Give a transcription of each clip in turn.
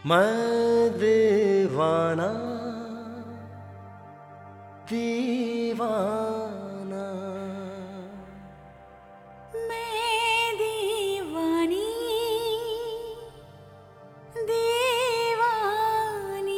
मैं दीवाना दीवाना, मैं दीवानी दीवानी।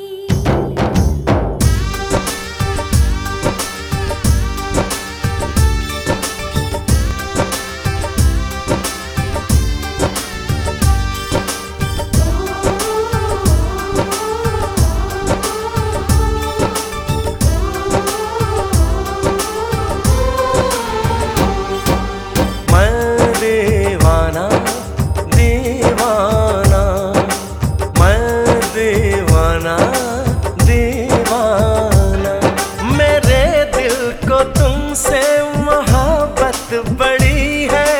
तुमसे मोहब्बत बड़ी है,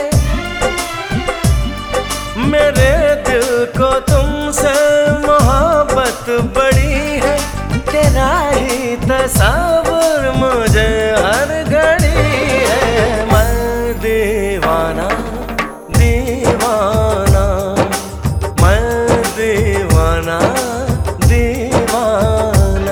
मेरे दिल को तुमसे मोहब्बत बड़ी है। तेरा ही तस्वीर मुझे हर घड़ी है। मैं दीवाना दीवाना, मैं दीवाना दीवाना।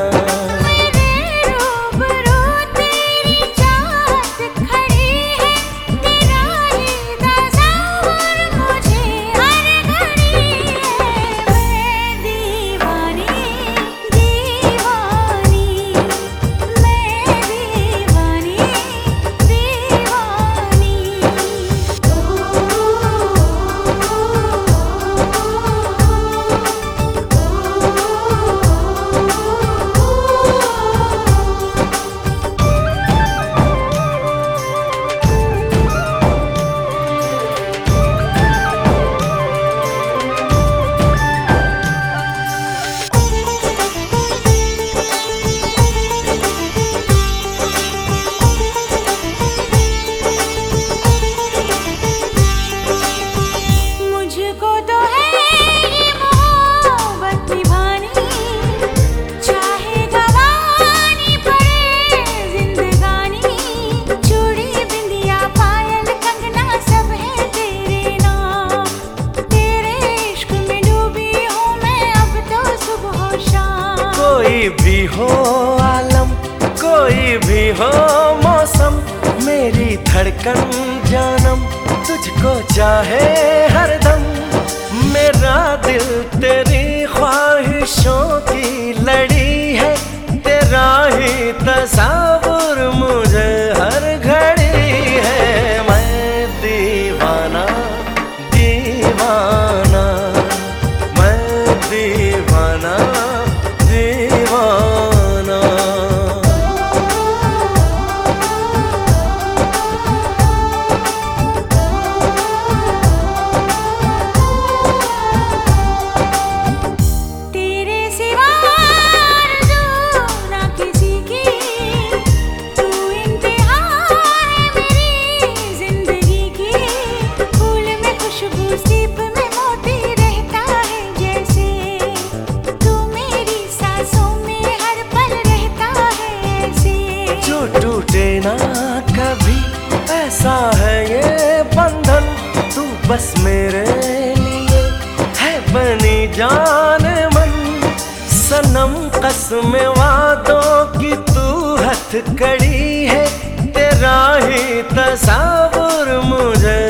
कोई भी हो आलम, कोई भी हो मौसम, मेरी धड़कन जानम तुझको चाहे हरदम। मेरा दिल तेरी ख्वाहिशों की लड़ी है, तेरा ही तस्वीर मुझे हर घड़ी है। मैं दीवाना दीवाना, मैं दीवाना दीवाना। तेरे सिवा ना किसी की, तू इंतहा है मेरी जिंदगी की। फूल में खुशबू, सीप में मोती रहता है जैसे, तू मेरी सांसों में हर पल रहता है ऐसे। जो टूटे ना कभी, ऐसा है ये बंधन, तू बस मेरे लिए है बनी जान मन। सनम कसम वादों की तू हथकड़ी है, तेरा ही तस्वीर मुझे